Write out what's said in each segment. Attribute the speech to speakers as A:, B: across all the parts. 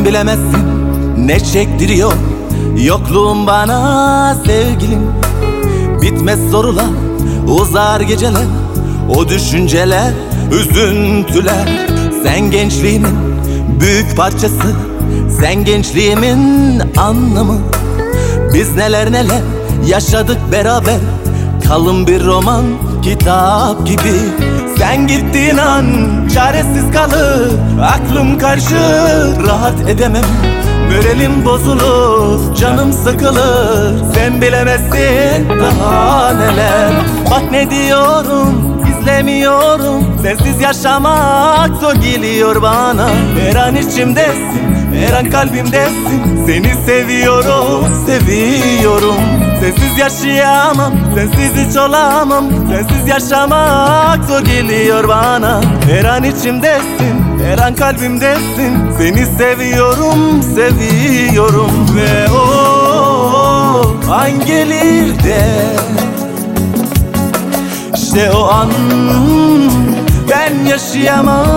A: bilemezsin ne çektiriyor yokluğun bana sevgilim. Bitmez sorular, uzar geceler, o düşünceler, üzüntüler. Sen gençliğimin büyük parçası, sen gençliğimin anlamı. Biz neler neler yaşadık beraber, kalın bir roman kitap gibi. Sen gittiğin an çaresiz kalır, aklım karışır, rahat edemem. Moralim bozulur, canım sıkılır, sen bilemezsin daha neler. Bak ne diyorum, gizlemiyorum, sensiz yaşamak zor geliyor bana. Her an içimdesin, her an kalbimdesin, seni seviyorum, seviyorum. Sensiz yaşayamam, sensiz hiç olamam, sensiz yaşamak zor geliyor bana. Her an içimdesin, her an kalbimdesin, seni seviyorum, seviyorum. Ve o an gelir de, İşte o an ben yaşayamam.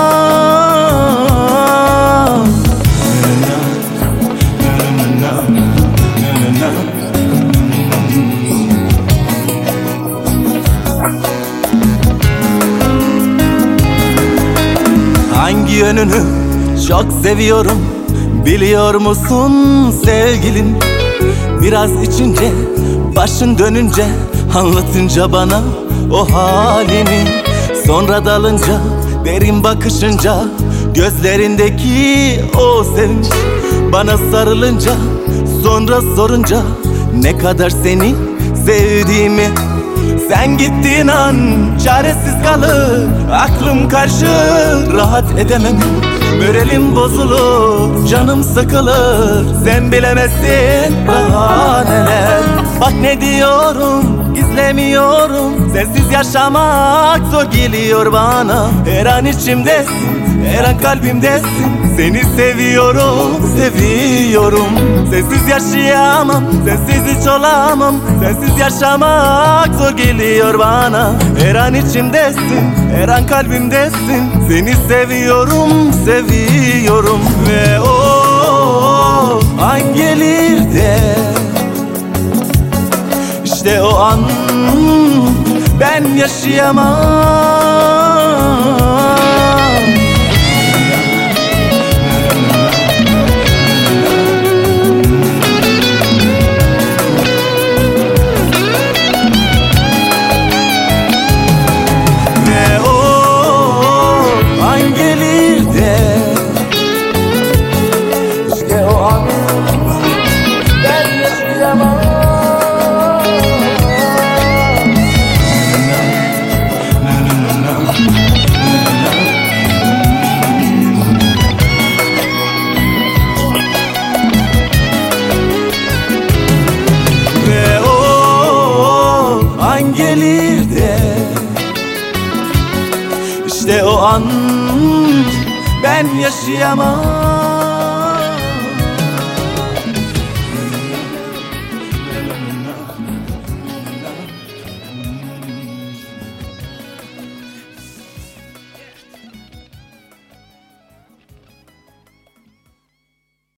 A: Hangi yönünü çok seviyorum biliyor musun sevgilim? Biraz içince, başın dönünce, anlatınca bana o halini. Sonra dalınca, derin bakışınca, gözlerindeki o sevinç. Bana sarılınca, sonra sorunca ne kadar seni sevdiğimi. Sen gittiğin an çaresiz kalır, aklım karışır, rahat edemem. Moralim bozulur, canım sıkılır, sen bilemezsin daha neler. Bak ne diyorum, gizlemiyorum, sensiz yaşamak zor geliyor bana. Her an içimdesin, her an kalbimdesin, seni seviyorum, seviyorum. Sensiz yaşayamam, sensiz hiç olamam, sensiz yaşamak zor geliyor bana. Her an içimdesin, her an kalbimdesin, seni seviyorum, seviyorum. Ve o an gelir de, İşte o an ben yaşayamam. Ve o an gelir de, İşte o an ben yaşayamam. Ve o an gelir de, İşte o an ben yaşayamam.